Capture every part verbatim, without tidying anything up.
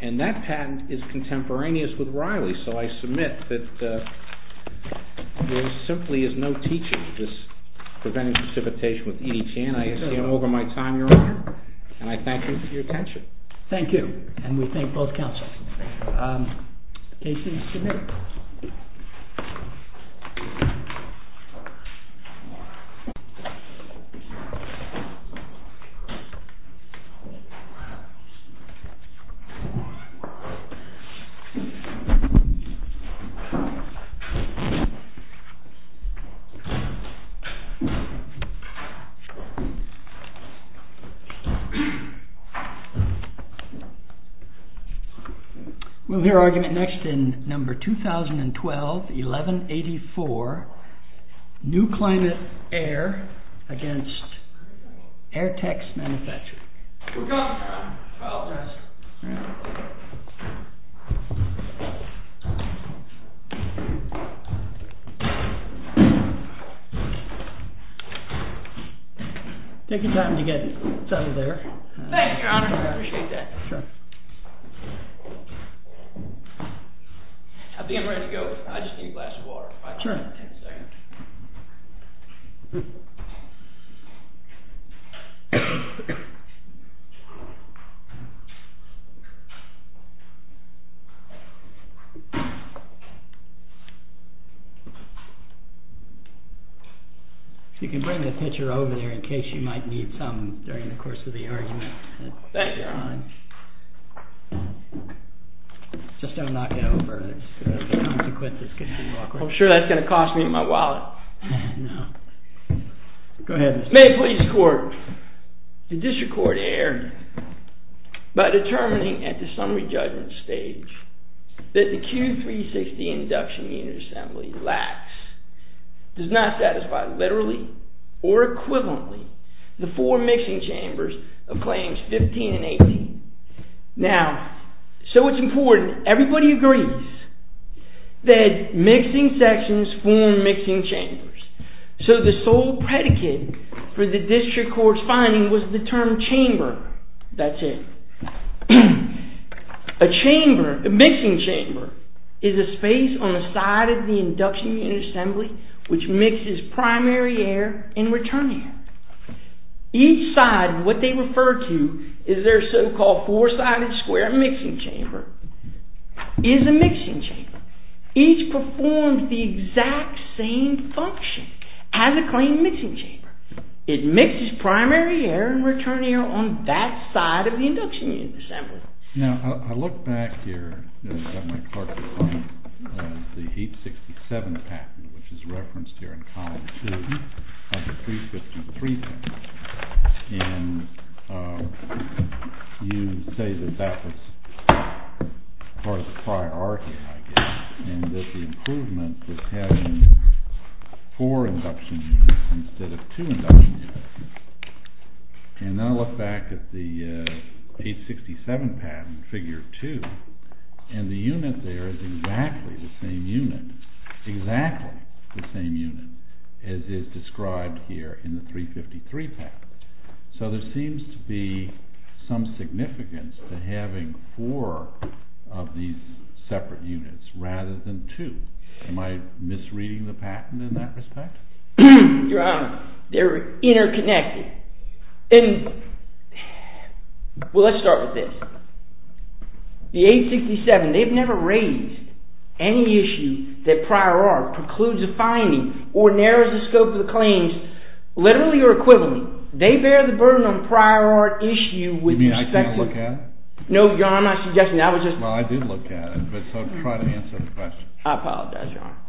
And that patent is contemporaneous with Riley, so I submit that uh, there simply is no teaching of this preventing precipitation with E D T N. I see I'm over my time, Your Honor, and I thank you for your attention. Thank you, and we thank both counsel. Um, case is submitted. We'll hear argument next in number two thousand twelve, eleven eighty-four, New Climate Air against Airtex Manufacturing. We're coming, I apologize. Take your time to get settled there. Uh, Thank you, Your Honor. I appreciate that. Sure. I think I'm ready to go. I just need a glass of water. Five, Sure. ten seconds. If you can bring the pitcher over there in case you might need some during the course of the argument. Thank you, Your Honor. Just don't knock it over. It's, uh, the consequences could be awkward. I'm sure that's going to cost me my wallet. No. Go ahead, Mister May it please the court. The district court erred by determining at the summary judgment stage that the Q three sixty induction unit assembly lacks, does not satisfy literally or equivalently the four mixing chambers of claims fifteen and eighteen. Now, so it's important, everybody agrees that mixing sections form mixing chambers. So the sole predicate for the district court's finding was the term chamber. That's it. A chamber, a mixing chamber, is a space on the side of the induction unit assembly which mixes primary air and return air. Each side, what they refer to is their so-called four-sided square mixing chamber, is a mixing chamber. Each performs the exact same function as a claimed mixing chamber. It mixes primary air and return air on that side of the induction unit assembly. Now, I, I look back here uh, at my clerk to find uh, the eight sixty-seven patent, which is referenced here in column two of the three fifty-three patent. And uh, you say that that was part of the prior art here, I guess, and that the improvement was having four induction units instead of two induction units. And then I look back at the uh, eight sixty-seven patent, figure two, and the unit there is exactly the same unit, exactly the same unit as is described here in the three fifty-three patent. So there seems to be some significance to having four of these separate units rather than two. Am I misreading the patent in that respect? Your Honor, they're interconnected. And, well, let's start with this. The eight sixty-seven, they've never raised any issue that prior art precludes a finding or narrows the scope of the claims literally or equivalently. They bear the burden on prior art issue with you mean respect I can't look at it? No, Your Honor, I'm not suggesting that. I was just... Well, I did look at it, but so try to answer the question. I apologize, Your Honor.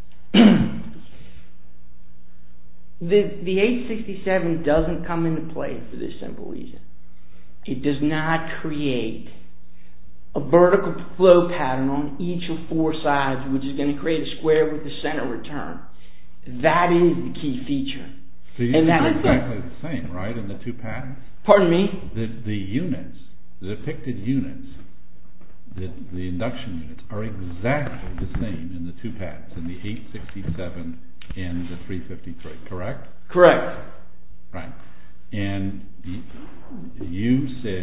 the, the eight sixty-seven doesn't come into play for this simple reason. It does not create a vertical flow pattern on each of four sides, which is going to create a square with the center return. That is the key feature. So you think they're exactly the same, right, in the two patents? Pardon me? The, the units, the depicted units, the, the induction units, are exactly the same in the two patents, in the eight sixty-seven and the three fifty-three, correct? Correct. Right. And you, you said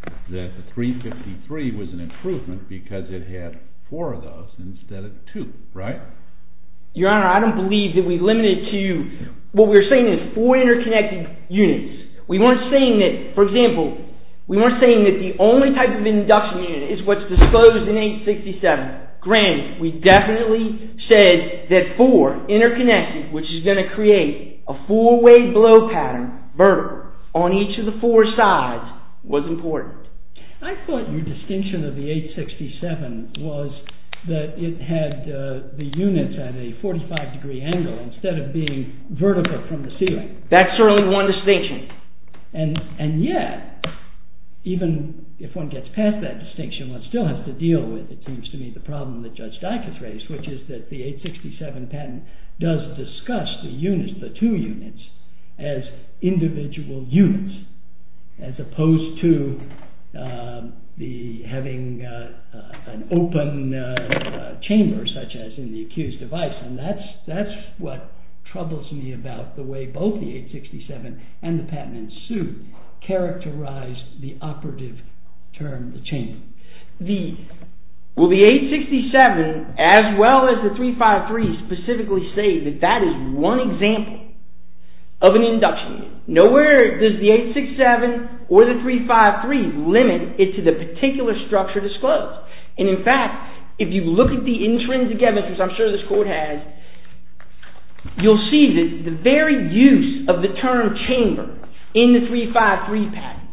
that the three fifty-three was an improvement because it had four of those instead of two, right? Your Honor, I don't believe that we limited to, what we were saying is four interconnected units. We weren't saying that, for example, we weren't saying that the only type of induction unit is what's disclosed in eight sixty-seven. Granted, we definitely said that four interconnected, which is going to create a four-way blow pattern, vertical, on each of the four sides, was important. I thought your distinction of the eight sixty-seven was that it had uh, the units at a forty-five degree angle instead of being vertical from the ceiling. That's certainly one distinction. And and yet, even if one gets past that distinction, one still has to deal with, it seems to me, the problem that Judge Dyke has raised, which is that the eight sixty-seven patent does discuss the units, the two units, as individual units, as opposed to uh, the having uh, uh, an open uh, uh, chamber, such as in the accused device. And that's that's what troubles me about the way both the eight sixty-seven and the patent in suit characterize the operative term, the chamber. The well, the eight sixty-seven, as well as the three fifty-three, specifically say that that is one example of an induction unit. Nowhere does the eight sixty-seven or the three fifty-three limit it to the particular structure disclosed. And in fact, if you look at the intrinsic evidence, which I'm sure this court has, you'll see that the very use of the term chamber in the three fifty-three patent.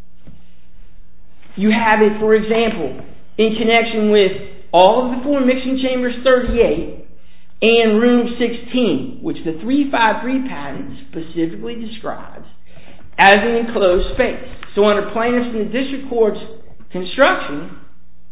You have it, for example, in connection with all of the four mixing chambers thirty-eight and room sixteen, which the three fifty-three patent specifically describes as an enclosed space. So under plaintiffs in the district court's construction,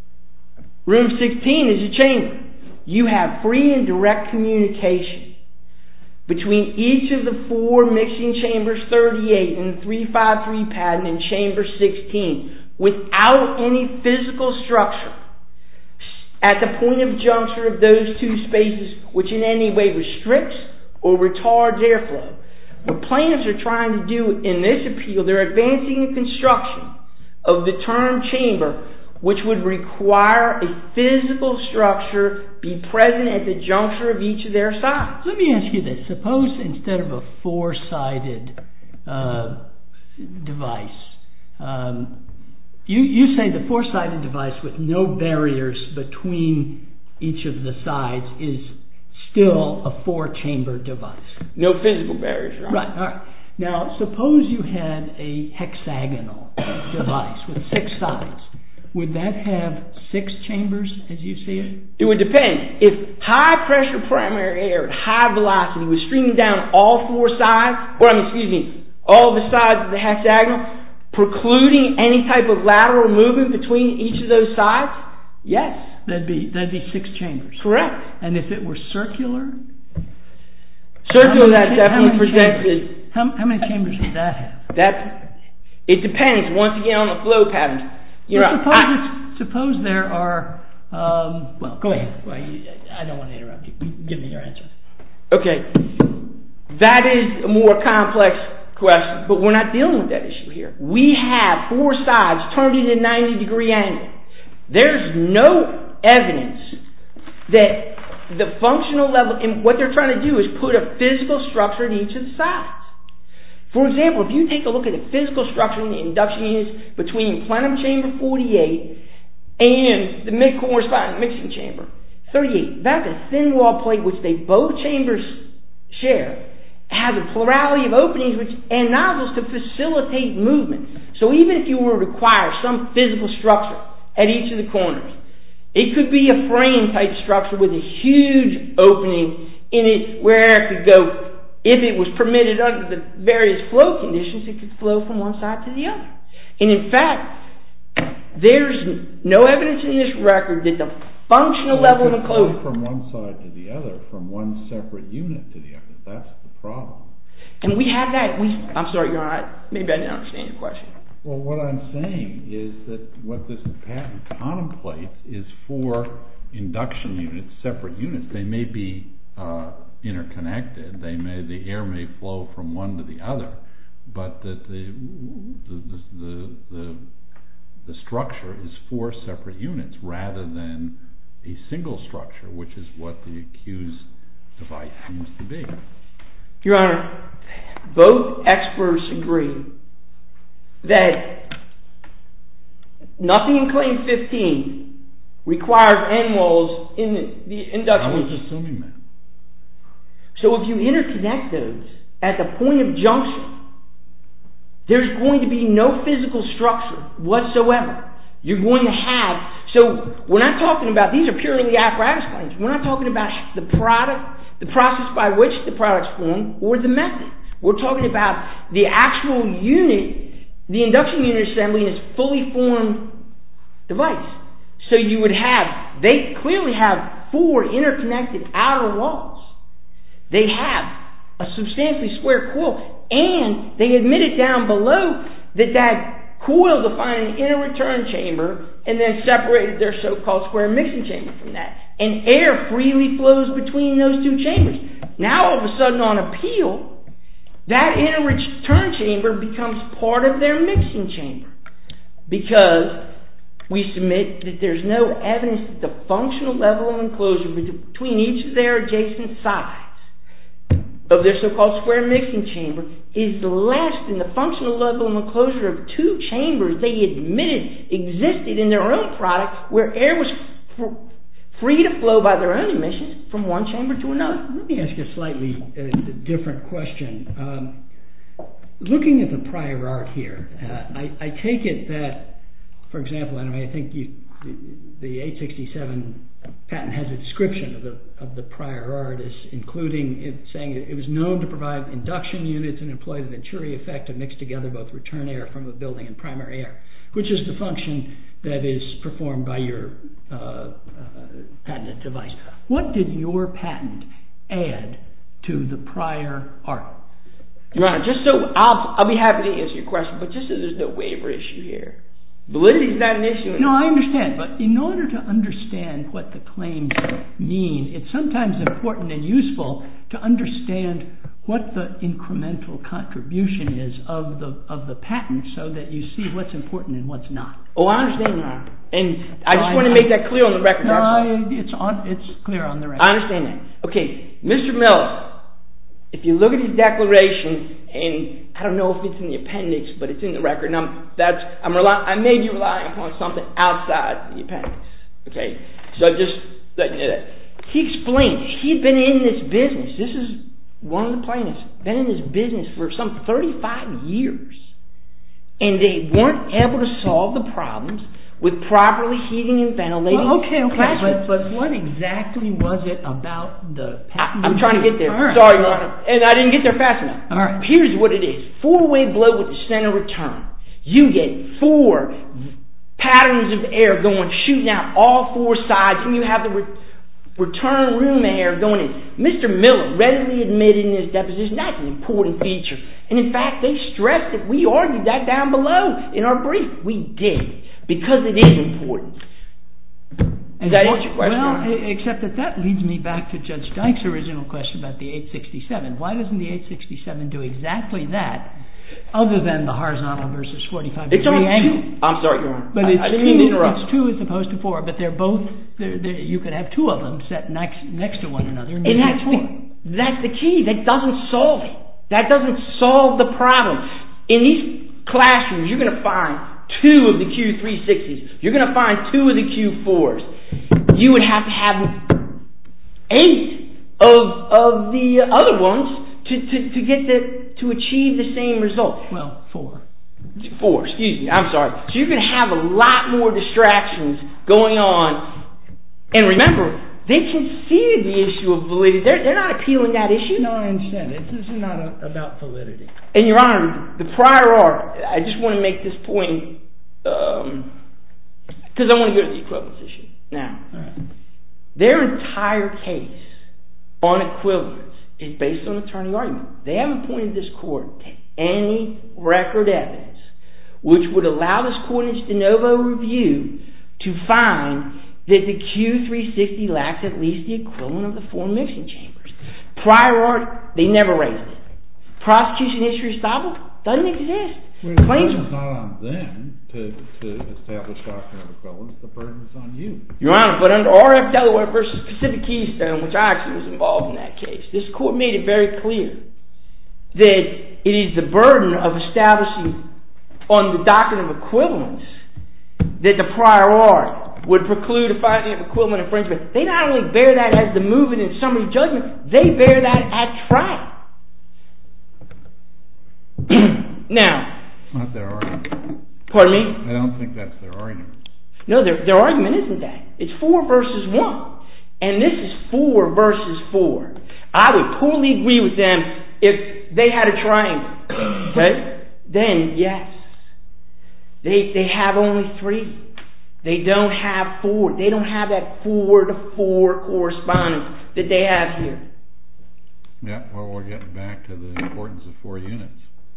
room sixteen is a chamber. You have free and direct communication between each of the four mixing chambers thirty-eight and the three fifty-three patent and chamber sixteen without any physical structure at the point of juncture of those two spaces which in any way restricts or retards airflow. What plaintiffs are trying to do in this appeal, they're advancing a construction of the term chamber which would require a physical structure be present at the juncture of each of their sides. Let me ask you this. Suppose instead of a four-sided uh, device, um, you, you say the four-sided device with no barriers between each of the sides is still a four-chamber device. No physical barriers, right? Right, all right. Now, suppose you had a hexagonal device with six sides. Would that have six chambers as you see it? It would depend. If high pressure primary air at high velocity was streaming down all four sides, or I mean, excuse me, all the sides of the hexagonal, precluding any type of lateral movement between each of those sides, yes. That'd be that'd be six chambers. Correct. And if it were circular? Circular, that definitely presents. How, how many chambers would that have? That it depends. Once again, on the flow patterns. You well, know, suppose, I, suppose there are. Um, well, go ahead. Well, you, I don't want to interrupt you. Give me your answer. Okay, that is a more complex question, but we're not dealing with that issue here. We have four sides turned at a ninety degree angle. There's no evidence that the functional level, and what they're trying to do is put a physical structure in each of the sides. For example, if you take a look at the physical structure in the induction units between plenum chamber forty-eight and the mid-corresponding mixing chamber thirty-eight, that's a thin wall plate which they both chambers share. It has a plurality of openings which, and nozzles to facilitate movement. So even if you were to require some physical structure at each of the corners, it could be a frame type structure with a huge opening in it where it could go, if it was permitted under the various flow conditions, it could flow from one side to the other. And in fact, there's no evidence in this record that the functional well, level of enclosure from one side to the other, from one separate unit to the other. That's the problem. And we have that. We, I'm sorry, Your Honor. Maybe I didn't understand your question. Well, what I'm saying is that what this patent contemplates is four induction units, separate units. They may be uh, interconnected. They may the air may flow from one to the other, but that the the the, the the structure is four separate units rather than a single structure, which is what the accused device seems to be. Your Honor, both experts agree that nothing in Claim fifteen requires end walls in the, the induction. I was assuming that. So if you interconnect those at the point of junction, there's going to be no physical structure whatsoever. You're going to have, so we're not talking about, these are purely apparatus claims. We're not talking about the product, the process by which the product's formed, or the method. We're talking about the actual unit, the induction unit assembly in its fully formed device. So you would have, they clearly have four interconnected outer walls. They have a substantially square coil, and they admitted down below that that coil defined an inner return chamber and then separated their so-called square mixing chamber from that. And air freely flows between those two chambers. Now all of a sudden on appeal, that inner return chamber becomes part of their mixing chamber, because we submit that there's no evidence that the functional level of enclosure between each of their adjacent sides of their so-called square mixing chamber is less than the functional level of enclosure of two chambers they admitted existed in their own product, where air was fr- free to flow by their own emissions from one chamber to another. Let me ask you a slightly uh, different question. Um, looking at the prior art here, uh, I, I take it that, for example, and I think you, the, the eight sixty-seven patent has a description of the of the prior art as including it saying it was known to provide induction units and employ the Venturi effect to mix together both return air from a building and primary air, which is the function that is performed by your uh, uh, patented device. What did your patent add to the prior art? Your Honor, just so I'll I'll be happy to answer your question, but just so there's no waiver issue here. Validity is not an issue. No, I understand, but in order to understand what the claims mean, it's sometimes important and useful to understand what the incremental contribution is of the of the patent, so that you see what's important and what's not. Oh, I understand, Your Honor, and I just I, want to make that clear on the record. No, I, it's on it's clear on the record. I understand that. Okay, Mister Miller, if you look at his declaration, and I don't know if it's in the appendix, but it's in the record. And I'm, that's, I'm rely, I may be relying upon something outside the appendix. Okay, so just let you know that. He explained he'd been in this business. This is one of the plaintiffs, been in this business for some thirty-five years, and they weren't able to solve the problems with properly heating and ventilating. Well, okay, okay, but, but what exactly was it about the patent? I'm trying to get there. Right. Sorry, Your Honor. And I didn't get there fast enough. All right. Here's what it is. Four-way blow with the center return. You get four patterns of air going, shooting out all four sides, and you have the re- return room air going in. Mister Miller readily admitted in his deposition that's an important feature. And in fact, they stressed it. We argued that down below in our brief. We did. Because it is important. Does that answer your question? Well, except that that leads me back to Judge Dyke's original question about the eight sixty-seven. Why doesn't the eight sixty-seven do exactly that, other than the horizontal versus forty-five it's degree angle? Two. I'm sorry, Your Honor. But it's, I, I didn't two, mean to interrupt. It's two as opposed to four, but they're both, they're, they're, you could have two of them set next next to one another. And, and that's, the, that's the key. That doesn't solve it. That doesn't solve the problem. In these classrooms, you're going to find two of the Q three sixties. You're going to find two of the Q fours. You would have to have eight of of the other ones to, to, to get the to achieve the same result. Well, four. Four, excuse me. I'm sorry. So you're going to have a lot more distractions going on. And remember, they conceded the issue of validity. They're, they're not appealing that issue. No, I understand. It's, this is not a, about validity. And Your Honor, the prior art, I just want to make this point, because um, I want to go to the equivalence issue. Now, right. Their entire case on equivalence is based on attorney argument. They haven't pointed this court to any record evidence which would allow this court in its de novo review to find that the Q three sixty lacks at least the equivalent of the four mixing chambers. Prior art, they never raised it. Prosecution history estoppel doesn't exist. Well, the Claims burden's not on them to, to establish doctrine of equivalence. The burden's on you. Your Honor, but under R F Delaware versus Pacific Keystone, which I actually was involved in that case, this court made it very clear that it is the burden of establishing on the doctrine of equivalence that the prior art would preclude a finding of equivalent infringement. They not only bear that as the movement in summary judgment, they bear that at trial. Now, it's not their argument. Pardon me? I don't think that's their argument. No, their, their argument isn't that. It's four versus one. And this is four versus four. I would totally agree with them if they had a triangle. Okay? Then, yes. They they have only three. They don't have four. They don't have that four to four correspondence that they have here. Yeah, well, we're getting back to the importance of four units.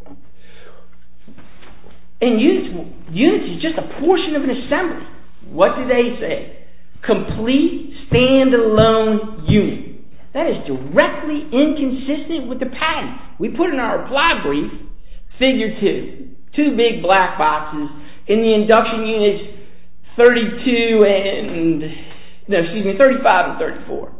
And units, units is just a portion of an assembly. What do they say? Complete standalone unit. That is directly inconsistent with the patent. We put in our reply brief, figure two, two big black boxes in the induction units thirty-two and, no, excuse me, thirty-five and thirty-four,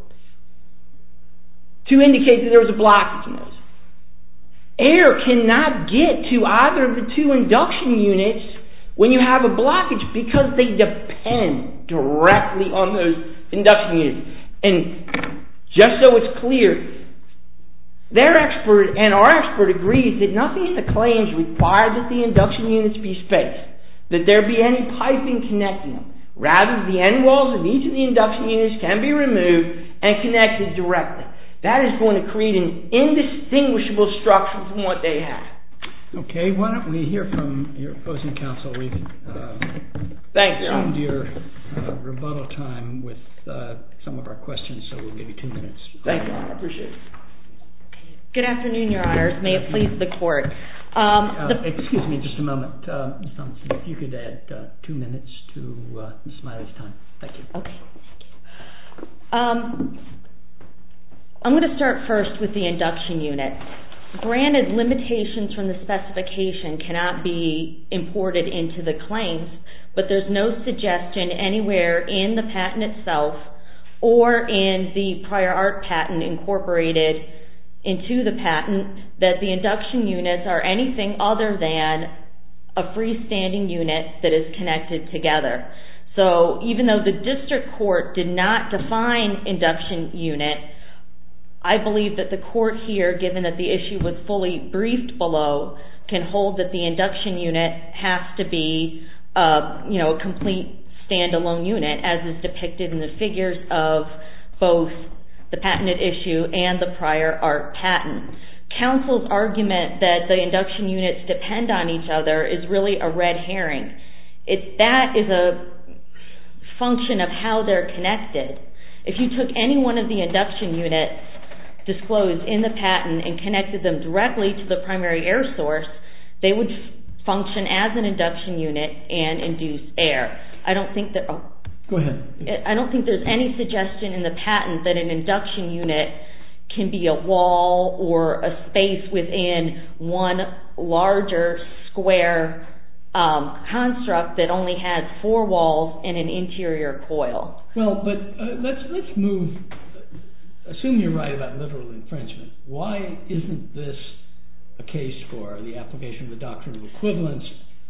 to indicate that there was a blockage in those. Air cannot get to either of the two induction units when you have a blockage because they depend directly on those induction units. And just so it's clear, their expert and our expert agrees that nothing in the claims require that the induction units be spaced, that there be any piping connecting them. Rather, the end walls of each of the induction units can be removed and connected directly. That is going to create an indistinguishable structure from what they have. Okay, why don't we hear from your opposing counsel? We've uh, Thank you. consumed your uh, rebuttal time with uh, some of our questions, so we'll give you two minutes. Thank you, Your Honor. I appreciate it. Good afternoon, Your Honors. May it please the Court. Um, uh, the excuse me just a moment. Uh, Miz Thompson, if you could add uh, two minutes to uh, Miz Smiley's time. Thank you. Okay. Um, I'm going to start first with the induction unit. Granted, limitations from the specification cannot be imported into the claims, but there's no suggestion anywhere in the patent itself or in the prior art patent incorporated into the patent that the induction units are anything other than a freestanding unit that is connected together. So even though the district court did not define induction unit, I believe that the court here, given that the issue was fully briefed below, can hold that the induction unit has to be, uh, you know, a complete standalone unit, as is depicted in the figures of both the patented issue and the prior art patent. Counsel's argument that the induction units depend on each other is really a red herring. It, that is a function of how they're connected. If you took any one of the induction units disclosed in the patent and connected them directly to the primary air source, they would function as an induction unit and induce air. I don't think that. Oh, Go ahead. I don't think there's any suggestion in the patent that an induction unit can be a wall or a space within one larger square um, construct that only has four walls and an interior coil. Well, but uh, let's let's move. Assume you're right about literal infringement. Why isn't this a case for the application of the doctrine of equivalence?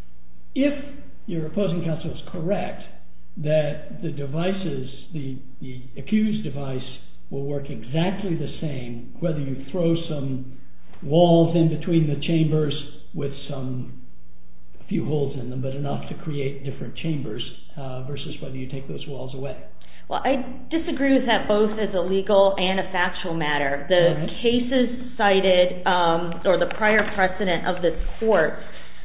If your opposing counsel is correct that the devices, the, the accused device, will work exactly the same whether you throw some walls in between the chambers with some a few holes in them, but enough to create different chambers, uh, versus whether you take those walls away. Well, I disagree with that both as a legal and a factual matter. The right. cases cited, um, or the prior precedent of this court,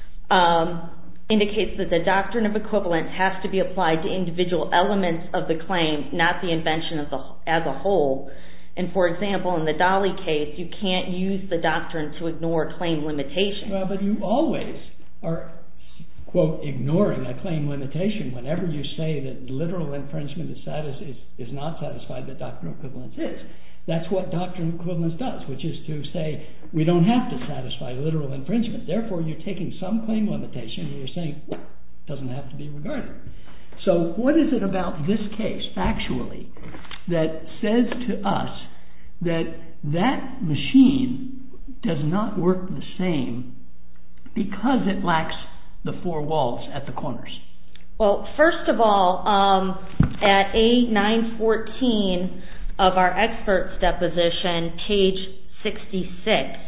um, indicates that the doctrine of equivalence has to be applied to individual elements of the claim, not the invention of the, as a whole. And for example, in the Dolly case, you can't use the doctrine to ignore claim limitations. Well, but you always are, quote, ignoring a claim limitation whenever you say that literal infringement is, satis- is, is not satisfied, that doctrine of equivalence is. That's what doctrine of equivalence does, which is to say we don't have to satisfy literal infringement. Therefore, you're taking some claim limitation and you're saying it doesn't have to be regarded. So what is it about this case, factually, that says to us that that machine does not work the same because it lacks the four walls at the corners? Well, first of all, um, at A nine fourteen of our expert's deposition, page sixty-six,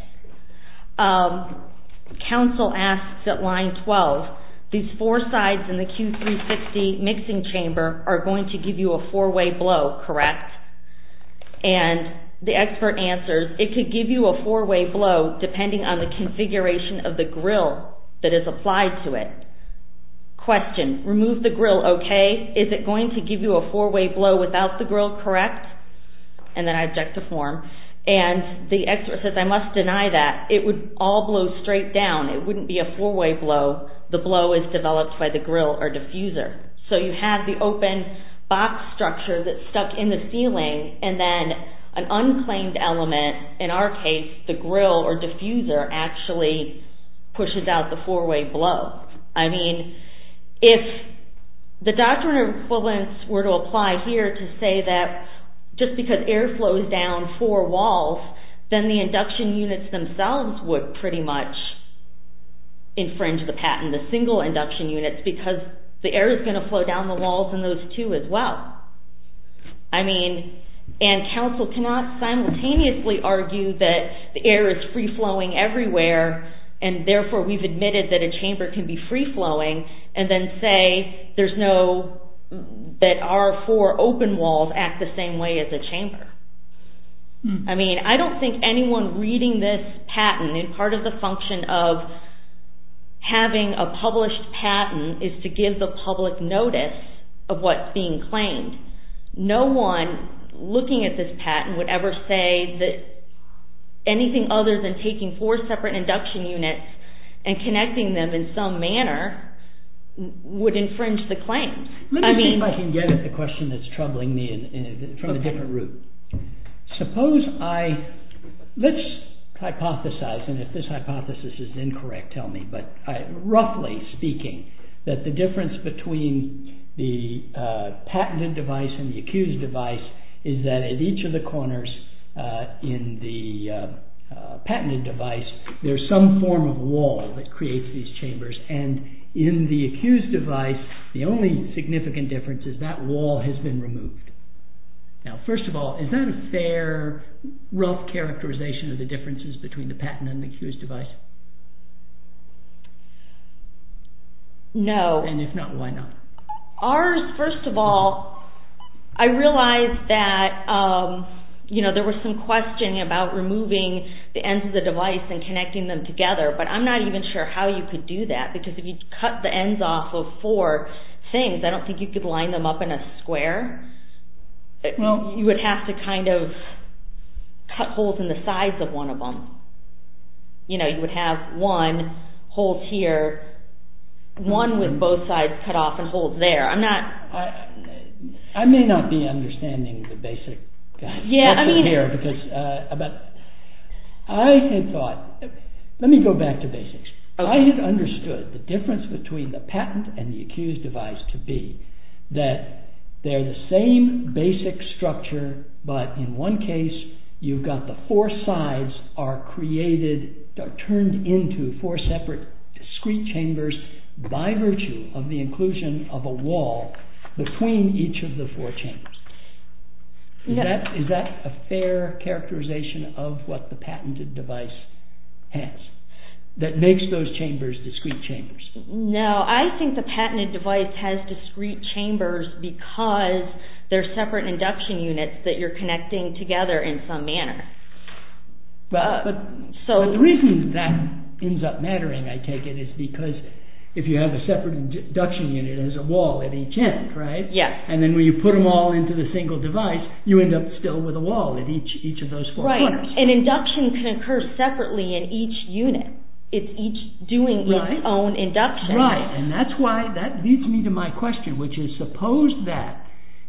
um, counsel asks at line twelve, these four sides in the Q three sixty mixing chamber are going to give you a four-way blow, correct? And the expert answers, it could give you a four-way blow depending on the configuration of the grill that is applied to it. Question, remove the grill, okay? Is it going to give you a four-way blow without the grill, correct? And then I object to form. And the expert says, I must deny that. It would all blow straight down. It wouldn't be a four-way blow. The blow is developed by the grill or diffuser. So you have the open box structure that's stuck in the ceiling, and then an unclaimed element, in our case, the grill or diffuser, actually pushes out the four-way blow. I mean, if the doctrine of equivalence were to apply here to say that just because air flows down four walls, then the induction units themselves would pretty much infringe the patent, the single induction units, because the air is going to flow down the walls in those two as well. I mean, and counsel cannot simultaneously argue that the air is free-flowing everywhere and therefore we've admitted that a chamber can be free-flowing, and then say there's no, that our four open walls act the same way as a chamber. Hmm. I mean, I don't think anyone reading this patent, and part of the function of having a published patent is to give the public notice of what's being claimed. No one looking at this patent would ever say that anything other than taking four separate induction units and connecting them in some manner would infringe the claims. Let me I see mean, if I can get at the question that's troubling me in, in, from okay. a different route. Suppose I, let's hypothesize, and if this hypothesis is incorrect, tell me, but I, roughly speaking, that the difference between the uh, patented device and the accused device is that at each of the corners uh, in the uh, uh, patented device, there's some form of wall that creates these chambers, and in the accused device, the only significant difference is that wall has been removed. Now, first of all, is that a fair, rough characterization of the differences between the patent and the accused device? No. And if not, why not? Ours, first of all, I realized that um, you know there was some questioning about removing the ends of the device and connecting them together, but I'm not even sure how you could do that, because if you cut the ends off of four things, I don't think you could line them up in a square. Well, you would have to kind of cut holes in the sides of one of them. You know, you would have one holes here, one with both sides cut off and holes there. I'm not. I, I may not be understanding the basic. Uh, yeah, I mean here because uh, about. I had thought. Let me go back to basics. Okay. I had understood the difference between the patent and the accused device to be that they're the same basic structure, but in one case, you've got the four sides are created, are turned into four separate discrete chambers by virtue of the inclusion of a wall between each of the four chambers. Is, no. that, is that a fair characterization of what the patented device has that makes those chambers discrete chambers? No, I think the patented device has discrete chambers because they're separate induction units that you're connecting together in some manner. Well, uh, but, so, but the reason that ends up mattering, I take it, is because if you have a separate induction unit, it has a wall at each end, right? Yes. And then when you put them all into the single device, you end up still with a wall at each each of those four right. corners. And induction can occur separately in each unit. It's each doing right. its own induction. Right, and that's why that leads me to my question, which is suppose that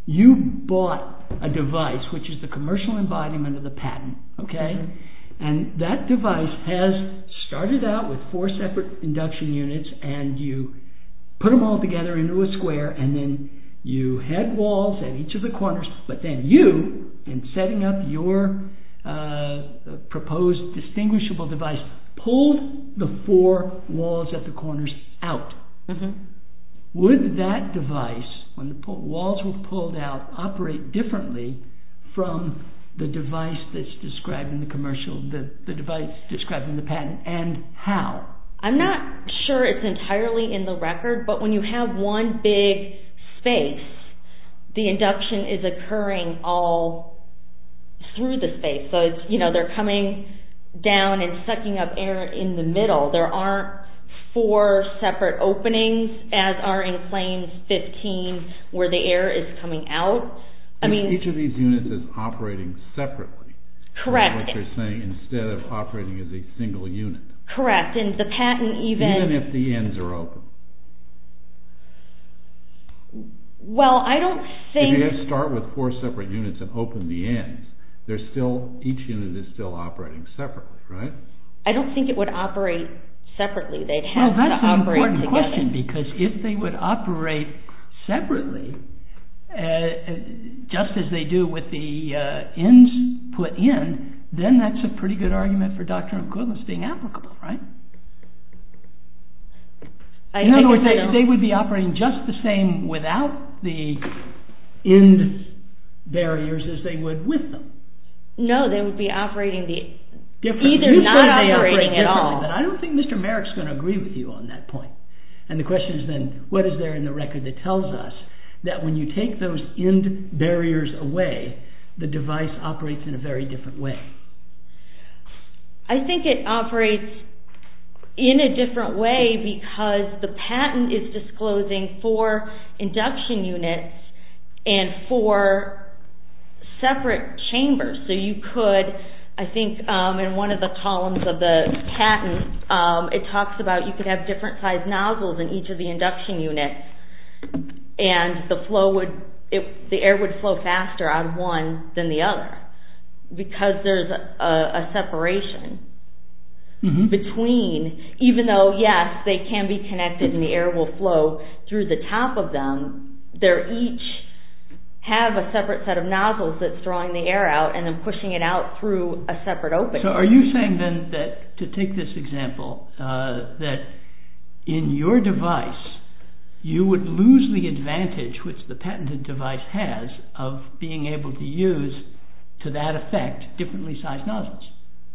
you bought a device, which is the commercial embodiment of the patent, okay? Mm-hmm. And that device has started out with four separate induction units, and you put them all together into a square, and then you had walls at each of the corners, but then you, in setting up your uh, proposed distinguishable device, pulled the four walls at the corners out. Mm-hmm. Would that device, when the pull, walls were pulled out, operate differently from the device that's described in the commercial, the, the device described in the patent, and how? I'm not sure it's entirely in the record, but when you have one big space, the induction is occurring all through the space. So it's, you know, they're coming down and sucking up air in the middle. There aren't four separate openings as are in claims fifteen where the air is coming out. I mean, each of these units is operating separately. Correct. What you're saying, instead of operating as a single unit. Correct, and the patent even... Even if the ends are open. Well, I don't think... If you have to start with four separate units and open the ends, they're still, each unit is still operating separately, right? I don't think it would operate separately. They'd have well, that's to an operate important together. question, because if they would operate separately, uh, just as they do with the uh, ends put in, then that's a pretty good argument for doctrinal equivalence being applicable, right? I, in other I words, they, they would be operating just the same without the end barriers as they would with them. No, they would be operating the differently. Either you not operating at all. But I don't think Mister Merrick's going to agree with you on that point. And the question is then, what is there in the record that tells us that when you take those end barriers away, the device operates in a very different way? I think it operates in a different way because the patent is disclosing four induction units and four separate chambers. So you could, I think um, in one of the columns of the patent, um, it talks about you could have different size nozzles in each of the induction units, and the flow would, it, the air would flow faster out of one than the other because there's a, a separation mm-hmm. between, even though, yes, they can be connected and the air will flow through the top of them, they're each have a separate set of nozzles that's drawing the air out and then pushing it out through a separate opening. So are you saying then that, to take this example, uh, that in your device, you would lose the advantage which the patented device has of being able to use, to that effect, differently sized nozzles?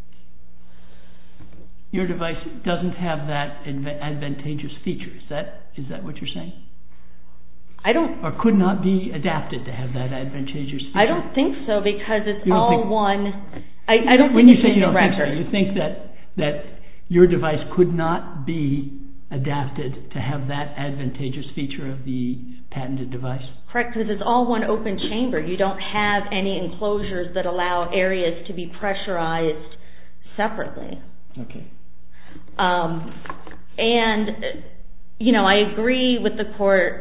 Your device doesn't have that adv- advantageous feature. Is that is that what you're saying? I don't... Or could not be adapted to have that advantageous feature? I don't think so, because it's all think, one... I, I don't when think you say it's you in don't the think record. so, you think that, that your device could not be adapted to have that advantageous feature of the patented device? Correct, because it's all one open chamber. You don't have any enclosures that allow areas to be pressurized separately. Okay. Um, and, you know, I agree with the court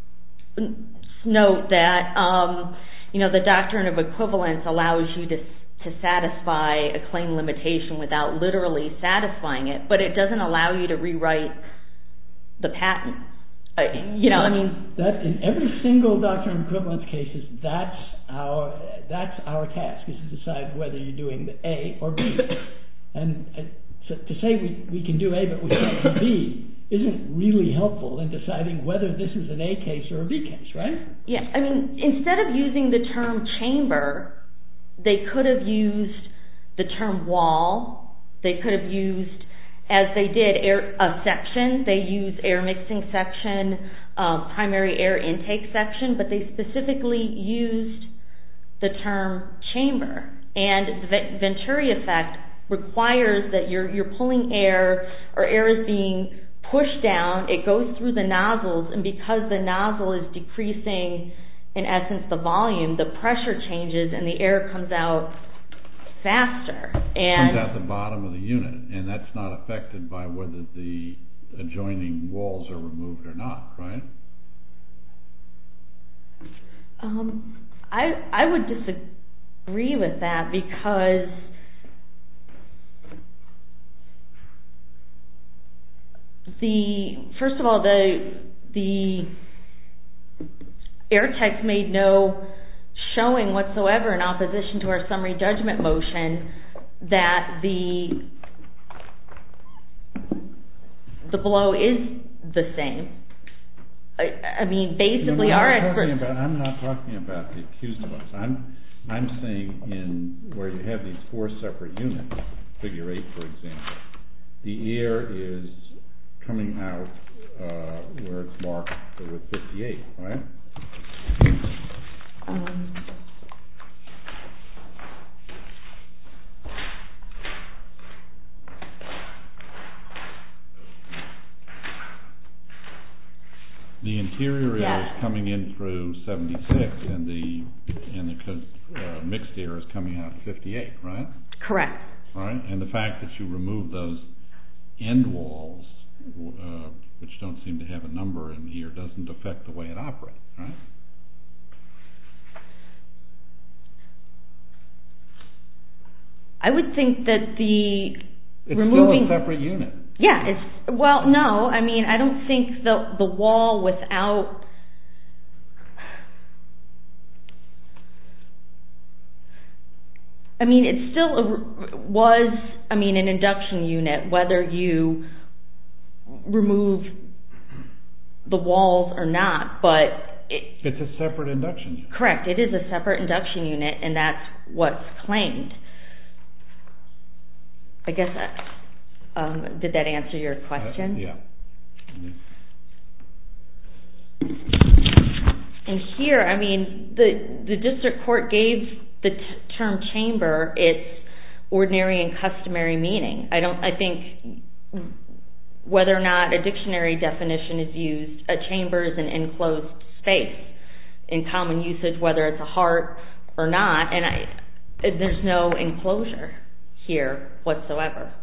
note that, um, you know, the doctrine of equivalence allows you to to satisfy a claim limitation without literally satisfying it, but it doesn't allow you to rewrite the patent. Uh, you know, I mean... That in every single doctrine of equivalence cases, that's our, that's our task, is to decide whether you're doing the A or B. And uh, so to say we, we can do A but we can't do B isn't really helpful in deciding whether this is an A case or a B case, right? Yeah, I mean, instead of using the term chamber, they could have used the term wall. They could have used, as they did, air, a section. They use air mixing section, um, primary air intake section, but they specifically used the term chamber. And the Venturi effect requires that you're you're pulling air, or air is being pushed down, it goes through the nozzles, and because the nozzle is decreasing, in essence, the volume, the pressure changes and the air comes out faster. And comes out the bottom of the unit, and that's not affected by whether the adjoining walls are removed or not, right? Um, I I would disagree with that because the first of all the the Airtex made no showing whatsoever in opposition to our summary judgment motion that the the blow is the same. I, I mean, basically, no, no, our I'm experts. About, I'm not talking about the accused ones. I'm I'm saying in where you have these four separate units, figure eight, for example, the air is coming out uh, where it's marked with fifty-eight, right? Um, The interior air yeah. is coming in through seventy-six, and the and the uh, mixed air is coming out at fifty-eight, right? Correct. Right, and the fact that you remove those end walls, uh, which don't seem to have a number in here, doesn't affect the way it operates, right? I would think that the it's removing still a separate unit. Yeah, it's well, no. I mean, I don't think the the wall without. I mean, it still a, was. I mean, an induction unit, whether you remove the walls or not, but it, it's a separate induction unit. Correct. It is a separate induction unit, and that's what's claimed. I guess. I, Um, did that answer your question? Uh, yeah. Mm-hmm. And here, I mean, the the district court gave the t- term chamber its ordinary and customary meaning. I don't. I think whether or not a dictionary definition is used, a chamber is an enclosed space in common usage, whether it's a heart or not. And I, there's no enclosure here whatsoever.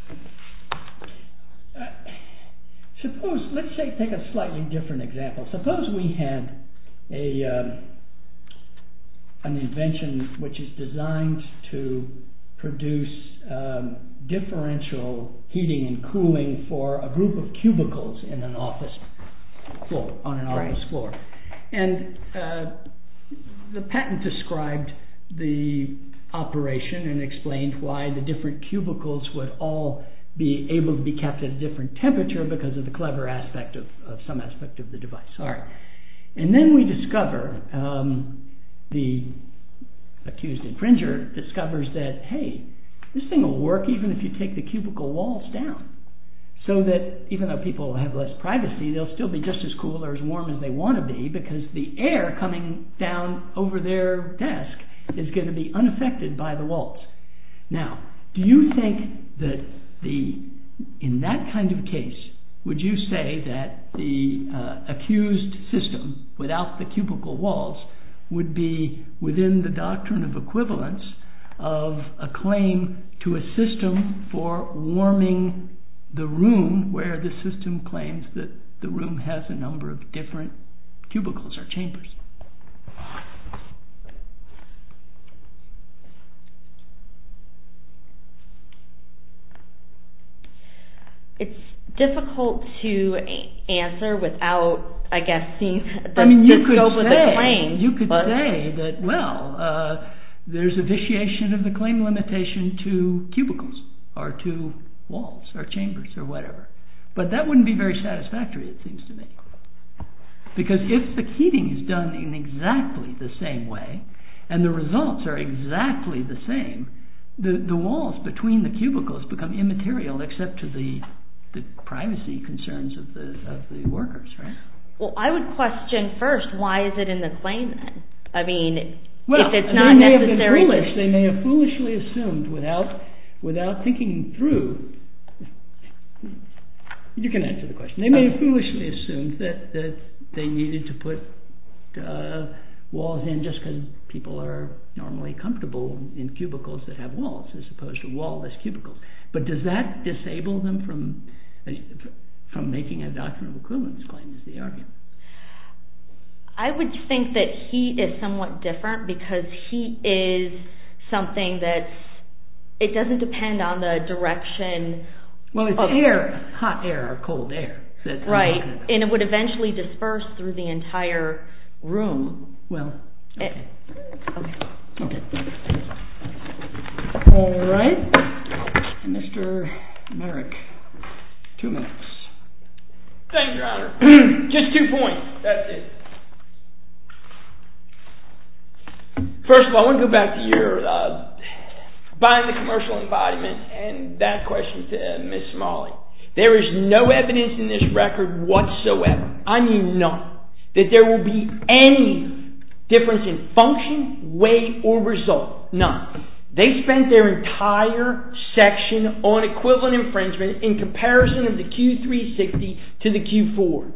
Uh, suppose, let's say, take a slightly different example. Suppose we had a um, an invention which is designed to produce um, differential heating and cooling for a group of cubicles in an office floor, on an office Right. floor. And uh, the patent described the operation and explained why the different cubicles would all be able to be kept at a different temperature because of the clever aspect of, of some aspect of the device. All right. And then we discover, um, the accused infringer discovers that, hey, this thing will work even if you take the cubicle walls down. So that even though people have less privacy, they'll still be just as cool or as warm as they want to be because the air coming down over their desk is going to be unaffected by the walls. Now, do you think that the in that kind of case, would you say that the uh, accused system without the cubicle walls would be within the doctrine of equivalence of a claim to a system for warming the room where the system claims that the room has a number of different cubicles or chambers? It's difficult to a- answer without, I guess, seeing the, I mean, you the could scope say, of the claim. You could but say that, well, uh, there's a vitiation of the claim limitation to cubicles or to walls or chambers or whatever. But that wouldn't be very satisfactory, it seems to me. Because if the heating is done in exactly the same way and the results are exactly the same, the, the walls between the cubicles become immaterial except to the the privacy concerns of the of the workers, right? Well, I would question first, why is it in the claim then? I mean, well, if it's not they may necessary, have been foolish. They may have foolishly assumed without without thinking through. You can answer the question. They may have foolishly assumed that that they needed to put uh, walls in just because people are normally comfortable in cubicles that have walls as opposed to wall-less cubicles. But does that disable them from from making a doctrine of equivalence claim is the argument? I would think that heat is somewhat different because heat is something that's, it doesn't depend on the direction. Well, it's of, air, hot air or cold air. Right, and it would eventually disperse through the entire room. Well, okay. It, okay. Okay. All right. Mister Merrick, two minutes. Thank you, Your Honor. Just two points. That's it. First of all, I want to go back to your uh, buying the commercial embodiment and that question to uh, Miz Smalley. There is no evidence in this record whatsoever, I mean none, that there will be any difference in function, weight, or result. None. They spent their entire section on equivalent infringement in comparison of the Q three sixty to the Q four.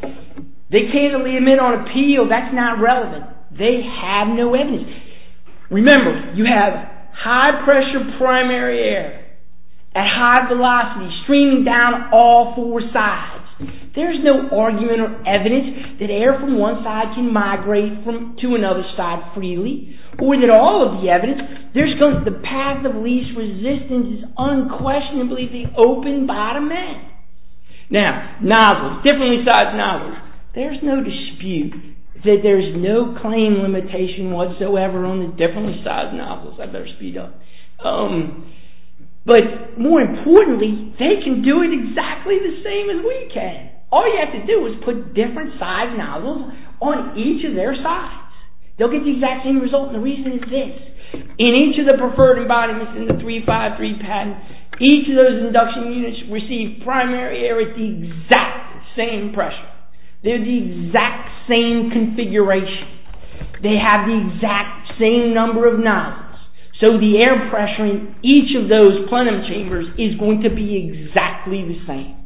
They candidly admit on appeal that's not relevant. They have no evidence. Remember, you have high pressure primary air at high velocity streaming down all four sides. There's no argument or evidence that air from one side can migrate from to another side freely, or that all of the evidence, there's going, the path of least resistance is unquestionably the open bottom end. Now, nozzles, differently sized nozzles. There's no dispute that there's no claim limitation whatsoever on the differently sized nozzles. I better speed up. Um, but more importantly, they can do it exactly the same as we can. All you have to do is put different sized nozzles on each of their sides. They'll get the exact same result, and the reason is this. In each of the preferred embodiments in the three five three patent, each of those induction units receive primary air at the exact same pressure. They're the exact same configuration. They have the exact same number of nozzles. So the air pressure in each of those plenum chambers is going to be exactly the same.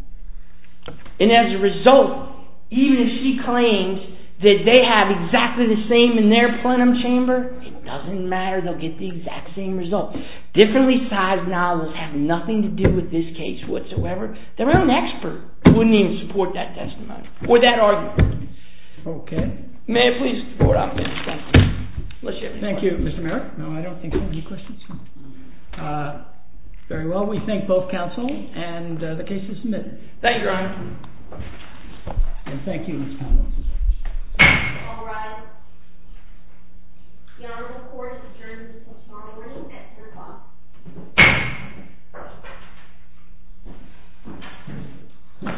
And as a result, even if she claims that they have exactly the same in their plenum chamber, it doesn't matter. They'll get the exact same result. Differently sized nozzles have nothing to do with this case whatsoever. Their own expert wouldn't even support that testimony or that argument. Okay. May I please report? I'm finished. Thank you. Unless you have any Thank questions. you, Mister Merrick. No, I don't think so. Any questions? Uh, very well. We thank both counsel, and uh, the case is submitted. Thank you, Your Honor. And thank you, Miz Tomlinson.